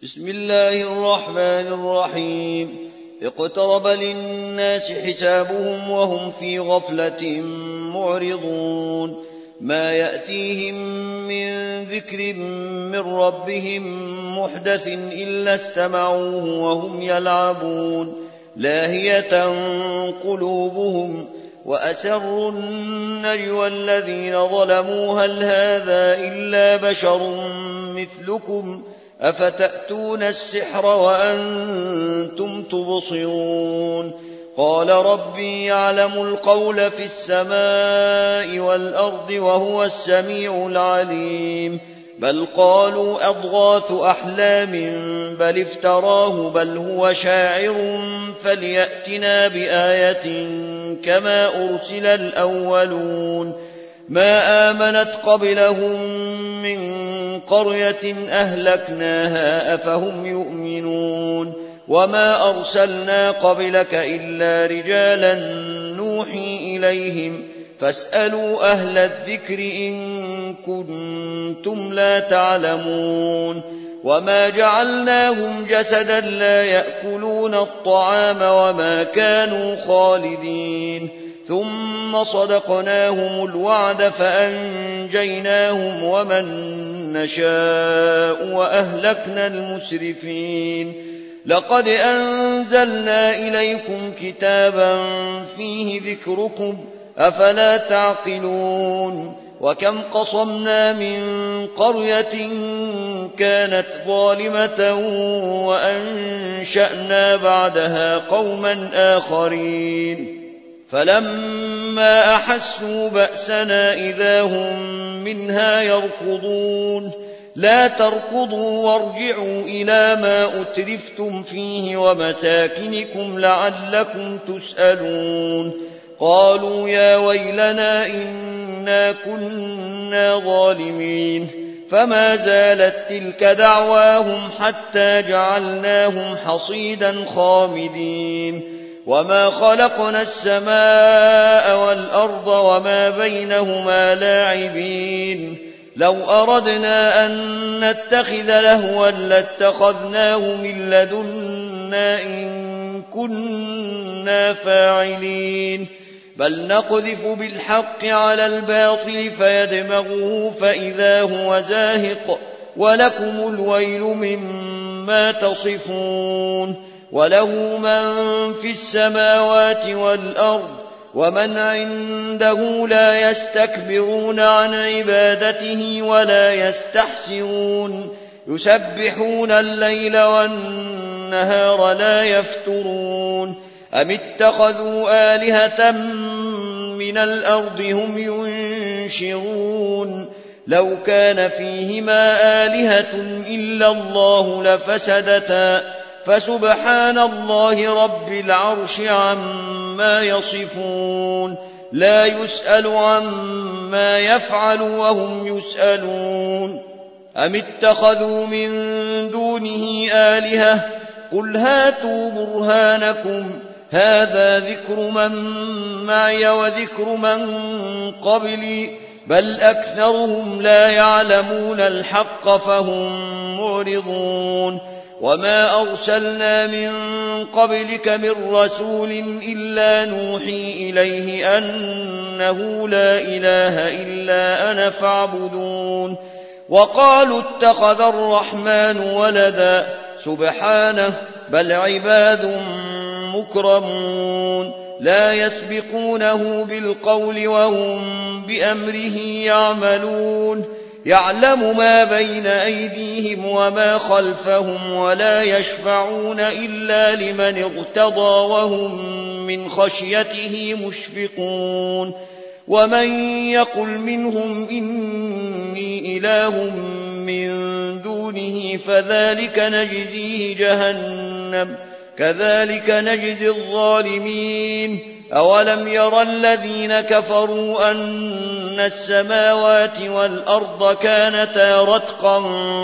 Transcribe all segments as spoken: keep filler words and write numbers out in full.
بسم الله الرحمن الرحيم. اقترب للناس حسابهم وهم في غفلة معرضون. ما يأتيهم من ذكر من ربهم محدث إلا استمعوه وهم يلعبون لاهية قلوبهم وأسروا النجوى الذين ظلموا هل هذا إلا بشر مثلكم أفتأتون السحر وأنتم تبصرون. قال ربي يعلم القول في السماء والأرض وهو السميع العليم. بل قالوا أضغاث أحلام بل افتراه بل هو شاعر فليأتنا بآية كما أرسل الأولون. ما آمنت قبلهم من قرية أهلكناها أفهم يؤمنون. وما أرسلنا قبلك إلا رجالا نوحي إليهم فاسألوا أهل الذكر إن كنتم لا تعلمون. وما جعلناهم جسدا لا يأكلون الطعام وما كانوا خالدين. ثم صدقناهم الوعد فأنجيناهم ومن نشاء وأهلكنا المسرفين. لقد أنزلنا إليكم كتابا فيه ذكركم أفلا تعقلون. وكم قصمنا من قرية كانت ظالمة وأنشأنا بعدها قوما آخرين فلما أحسوا بأسنا إذا هم منها يركضون. لا تركضوا وارجعوا إلى ما أترفتم فيه ومساكنكم لعلكم تسألون. قالوا يا ويلنا إنا كنا ظالمين. فما زالت تلك دعواهم حتى جعلناهم حصيدا خامدين. وما خلقنا السماء والأرض وما بينهما لاعبين. لو أردنا أن نتخذ لهوا لاتخذناه من لدنا إن كنا فاعلين. بل نقذف بالحق على الباطل فيدمغه فإذا هو زاهق ولكم الويل مما تصفون. وله من في السماوات والأرض ومن عنده لا يستكبرون عن عبادته ولا يستحسرون. يسبحون الليل والنهار لا يفترون. أم اتخذوا آلهة من الأرض هم ينشرون. لو كان فيهما آلهة إلا الله لفسدتا فسبحان الله رب العرش عما يصفون. لا يسأل عما يفعل وهم يسألون. أم اتخذوا من دونه آلهة قل هاتوا برهانكم هذا ذكر من معي وذكر من قبلي بل أكثرهم لا يعلمون الحق فهم معرضون. وما أرسلنا من قبلك من رسول إلا نوحي إليه أنه لا إله إلا أنا فاعبدون. وقالوا اتخذ الرحمن ولدا سبحانه بل عباد مكرمون لا يسبقونه بالقول وهم بأمره يعملون. يعلم ما بين أيديهم وما خلفهم ولا يشفعون إلا لمن ارتضى وهم من خشيته مشفقون. ومن يقل منهم إني إله من دونه فذلك نجزيه جهنم كذلك نجزي الظالمين. أولم ير الذين كفروا أن السماوات والأرض كانتا رتقا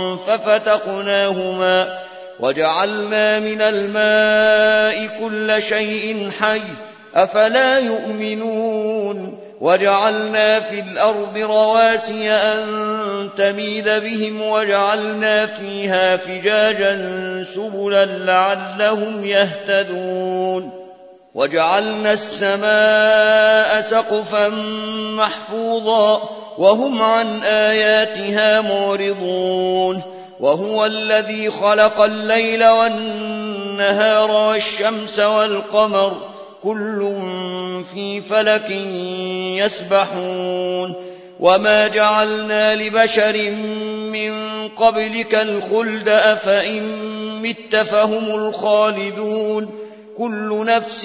ففتقناهما وجعلنا من الماء كل شيء حي أفلا يؤمنون. وجعلنا في الأرض رواسي أن تميد بهم وجعلنا فيها فجاجا سبلا لعلهم يهتدون وجعلنا السماء سقفا محفوظا وهم عن آياتها معرضون وهو الذي خلق الليل والنهار والشمس والقمر كل في فلك يسبحون وما جعلنا لبشر من قبلك الخلد أفإن مت فهم الخالدون كل نفس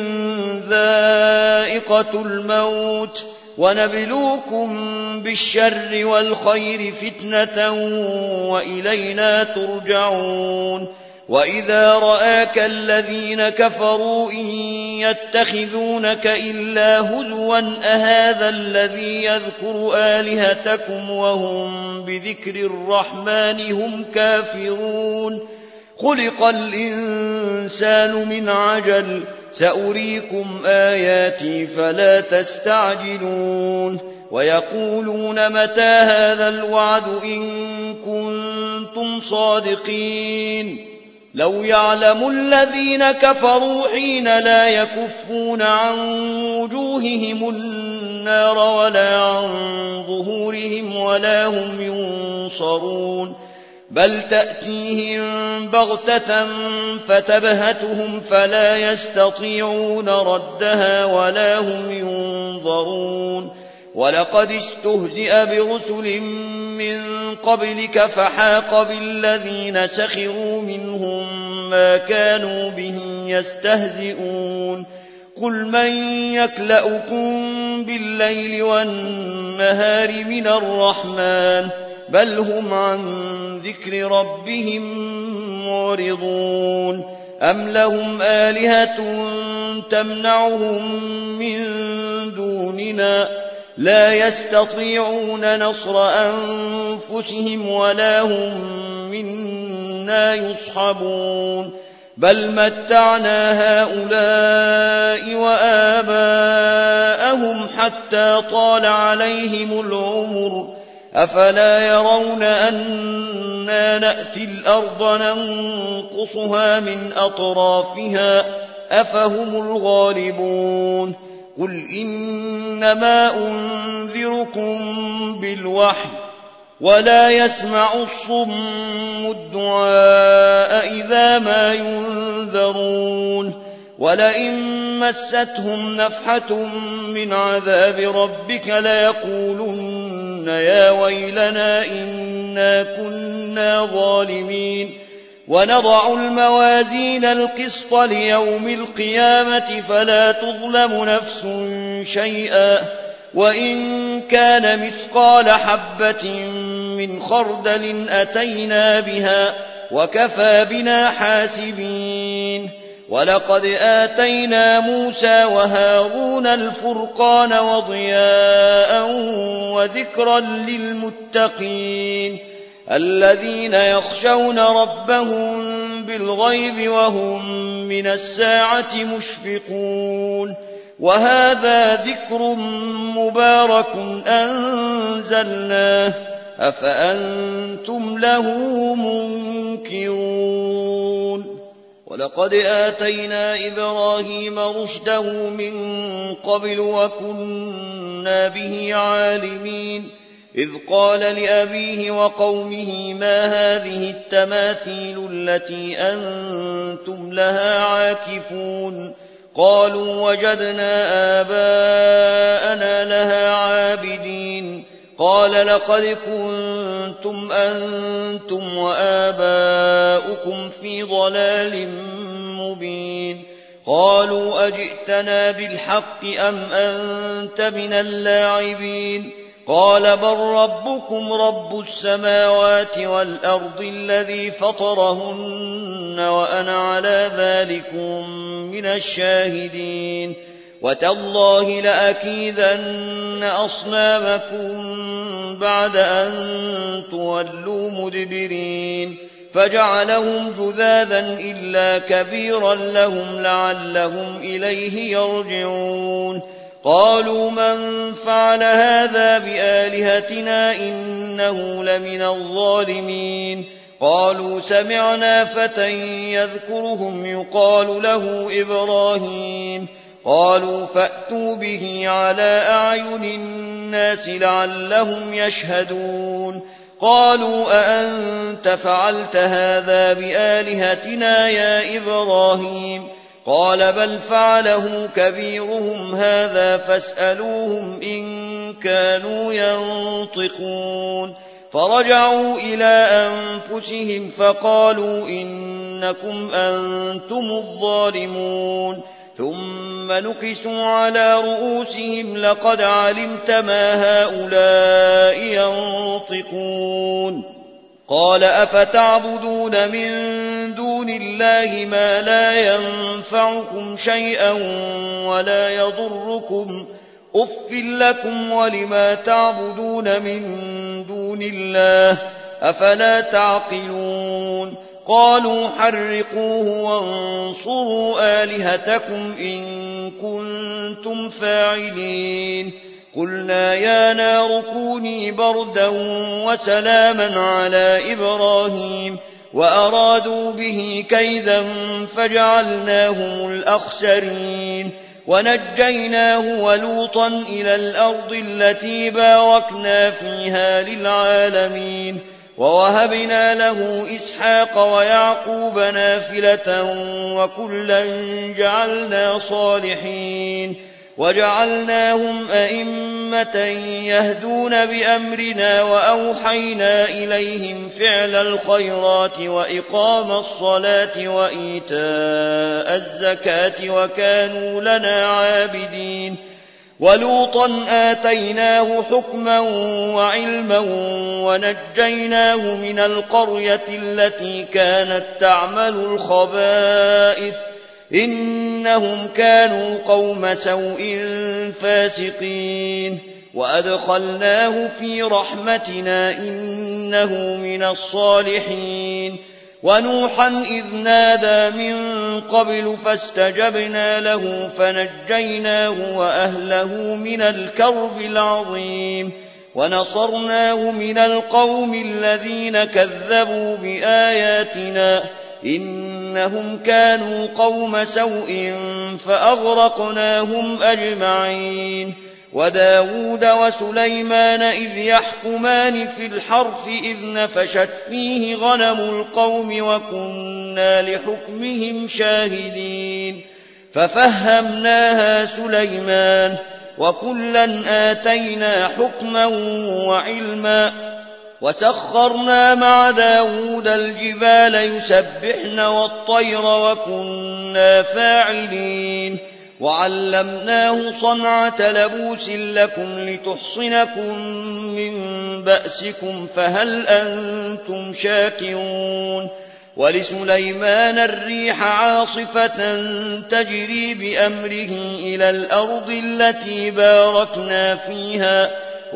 ذائقة الموت ونبلوكم بالشر والخير فتنة وإلينا ترجعون وإذا رآك الذين كفروا إن يتخذونك إلا هزوا أهذا الذي يذكر آلهتكم وهم بذكر الرحمن هم كافرون خلق الإنسان من عجل سأريكم آياتي فلا تستعجلون ويقولون متى هذا الوعد إن كنتم صادقين لو يعلم الذين كفروا حين لا يكفون عن وجوههم النار ولا عن ظهورهم ولا هم ينصرون بل تأتيهم بغتة فتبهتهم فلا يستطيعون ردها ولا هم ينظرون ولقد استهزئ برسل من قبلك فحاق بالذين سخروا منهم ما كانوا به يستهزئون قل من يكلؤكم بالليل والنهار من الرحمن بل هم عن ذكر ربهم معرضون أم لهم آلهة تمنعهم من دوننا لا يستطيعون نصر أنفسهم ولا هم منا يصحبون بل متعنا هؤلاء وآباءهم حتى طال عليهم العمر أفلا يرون أنا نأتي الأرض ننقصها من أطرافها أفهم الغالبون قل إنما أنذركم بالوحي ولا يسمع الصم الدعاء إذا ما ينذرون ولئن مستهم نفحة من عذاب ربك ليقولن يا ويلنا إنا كنا ظالمين ونضع الموازين القسط ليوم القيامة فلا تظلم نفس شيئا وإن كان مثقال حبة من خردل أتينا بها وكفى بنا حاسبين ولقد آتينا موسى وهارون الفرقان وضياء وذكرا للمتقين الذين يخشون ربهم بالغيب وهم من الساعة مشفقون وهذا ذكر مبارك أنزلناه أفأنتم له منكرون ولقد آتينا إبراهيم رشده من قبل وكنا به عالمين إذ قال لأبيه وقومه ما هذه التماثيل التي أنتم لها عاكفون قالوا وجدنا آباءنا لها عابدين قال لقد كنتم أنتم وآباؤكم في ضلال مبين قالوا أجئتنا بالحق أم أنت من اللاعبين قال بل ربكم رب السماوات والأرض الذي فطرهن وأنا على ذلكم من الشاهدين وتالله لأكيدن أصنامكم بعد أن تولوا مدبرين فجعلهم جذاذا إلا كبيرا لهم لعلهم إليه يرجعون قالوا من فعل هذا بآلهتنا إنه لمن الظالمين قالوا سمعنا فتى يذكرهم يقال له إبراهيم قالوا فأتوا به على أعين الناس لعلهم يشهدون قالوا أأنت فعلت هذا بآلهتنا يا إبراهيم قال بل فعله كبيرهم هذا فاسألوهم إن كانوا ينطقون فرجعوا إلى أنفسهم فقالوا إنكم أنتم الظالمون ثم نكسوا على رؤوسهم لقد علمت ما هؤلاء ينطقون قال أفتعبدون من دون الله ما لا ينفعكم شيئا ولا يضركم أف لكم ولما تعبدون من دون الله أفلا تعقلون قالوا حرقوه وانصروا آلهتكم إن كنتم فاعلين قلنا يا نار كوني بردا وسلاما على إبراهيم وأرادوا به كيدا فجعلناهم الأخسرين ونجيناه ولوطا إلى الأرض التي باركنا فيها للعالمين ووهبنا له إسحاق ويعقوب نافلة وكلا جعلنا صالحين وجعلناهم أئمة يهدون بأمرنا وأوحينا إليهم فعل الخيرات وإقام الصلاة وإيتاء الزكاة وكانوا لنا عابدين ولوطا آتيناه حكما وعلما ونجيناه من القرية التي كانت تعمل الخبائث إنهم كانوا قوم سوء فاسقين وأدخلناه في رحمتنا إنه من الصالحين ونوحا إذ نادى من قبل فاستجبنا له فنجيناه وأهله من الكرب العظيم ونصرناه من القوم الذين كذبوا بآياتنا إنهم كانوا قوم سوء فأغرقناهم أجمعين وداود وسليمان إذ يحكمان في الحرث إذ نفشت فيه غنم القوم وكنا لحكمهم شاهدين ففهمناها سليمان وكلا آتينا حكما وعلما وسخرنا مع داود الجبال يسبحن والطير وكنا فاعلين وعلمناه صنعة لبوس لكم لتحصنكم من بأسكم فهل أنتم شاكرون ولسليمان الريح عاصفة تجري بأمره إلى الأرض التي باركنا فيها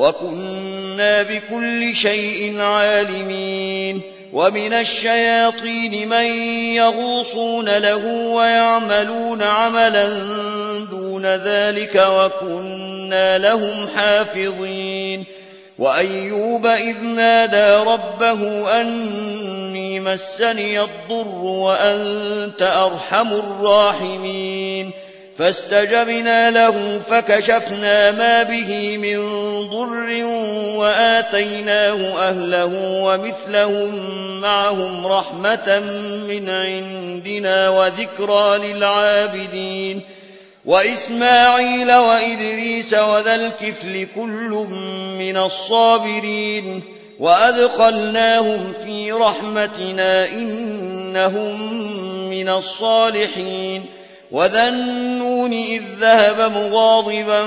وكنا بكل شيء عالمين ومن الشياطين من يغوصون له ويعملون عملا دون ذلك وكنا لهم حافظين وأيوب إذ نادى ربه أني مسني الضر وأنت أرحم الراحمين فاستجبنا له فكشفنا ما به من ضر وآتيناه أهله ومثلهم معهم رحمة من عندنا وذكرى للعابدين وإسماعيل وإدريس وذا الكفل كل من الصابرين وأدخلناهم في رحمتنا إنهم من الصالحين وذا النون إذ ذهب مغاضبا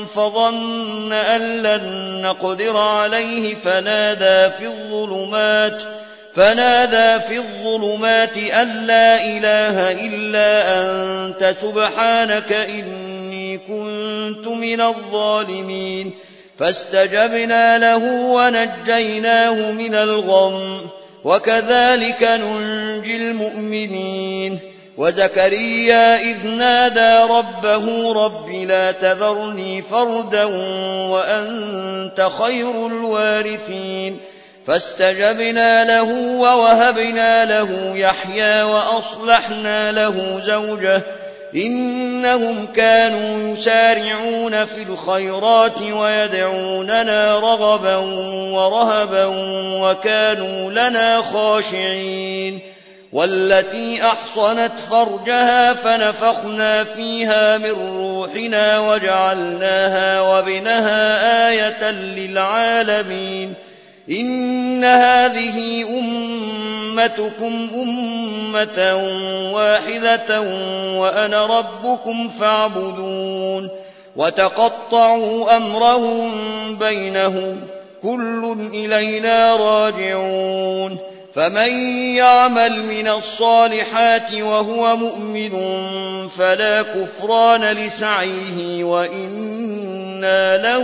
فظن أن لن نقدر عليه فنادى في الظلمات فنادى في الظلمات أن لا إله إلا أنت سبحانك إني كنت من الظالمين فاستجبنا له ونجيناه من الغم وكذلك ننجي المؤمنين وزكريا إذ نادى ربه رب لا تذرني فردا وأنت خير الوارثين فاستجبنا له ووهبنا له يحيى وأصلحنا له زوجه إنهم كانوا يسارعون في الخيرات ويدعوننا رغبا ورهبا وكانوا لنا خاشعين والتي أحصنت فرجها فنفخنا فيها من روحنا وجعلناها وابنها آية للعالمين إن هذه أمتكم أمة واحدة وأنا ربكم فاعبدون وتقطعوا أمرهم بينهم كل إلينا راجعون فمن يعمل من الصالحات وهو مؤمن فلا كفران لسعيه وإنا له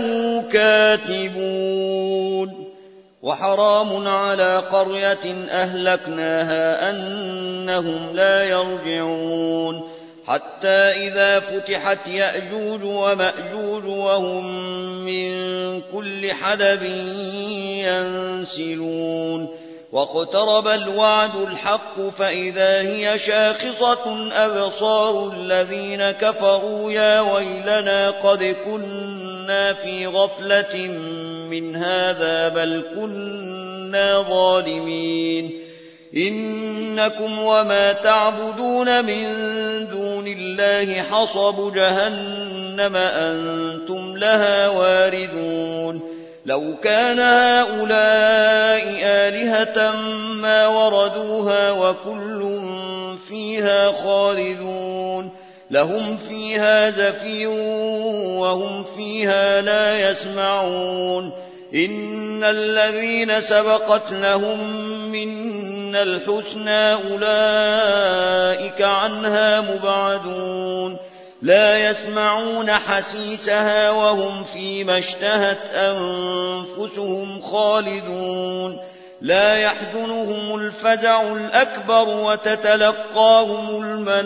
كاتبون وحرام على قرية أهلكناها أنهم لا يرجعون حتى إذا فتحت يأجوج ومأجوج وهم من كل حدب ينسلون واقترب الوعد الحق فإذا هي شاخصة أبصار الذين كفروا يا ويلنا قد كنا في غفلة من هذا بل كنا ظالمين إنكم وما تعبدون من دون الله حصب جهنم أنتم لها واردون لو كان هؤلاء آلهة ما وردوها وكل فيها خالدون لهم فيها زفير وهم فيها لا يسمعون إن الذين سبقت لهم منا الحسنى أولئك عنها مبعدون لا يسمعون حسيسها وهم فيما اشتهت أنفسهم خالدون لا يحزنهم الفزع الأكبر وتتلقاهم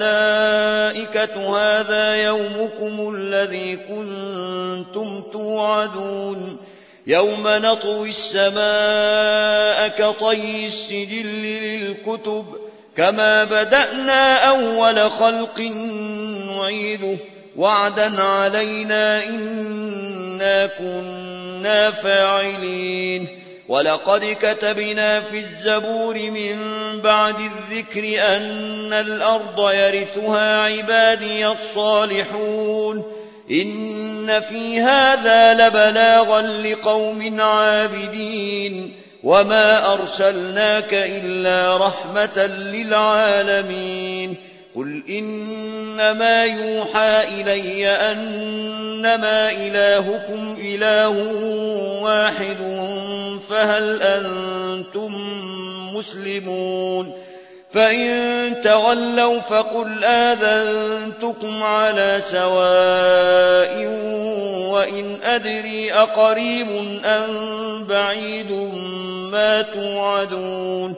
الملائكة هذا يومكم الذي كنتم توعدون يوم نطوي السماء كطي السجل للكتب كما بدأنا أول خلق نعيده وعدا علينا إنا كنا فاعلين ولقد كتبنا في الزبور من بعد الذكر أن الأرض يرثها عبادي الصالحون إن في هذا لبلاغا لقوم عابدين وما أرسلناك إلا رحمة للعالمين قل إنما يوحى إلي أنما إلهكم إله واحد فهل أنتم مسلمون فإن تولوا فقل آذنتكم على سواء وإن أدري أقريب أم بعيد ما توعدون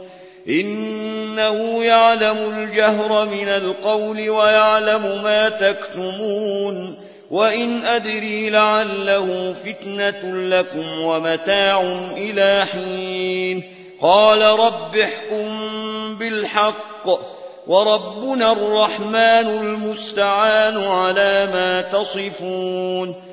إنه يعلم الجهر من القول ويعلم ما تكتمون وإن أدري لعله فتنة لكم ومتاع إلى حين قال رب احكم بالحق وربنا الرحمن المستعان على ما تصفون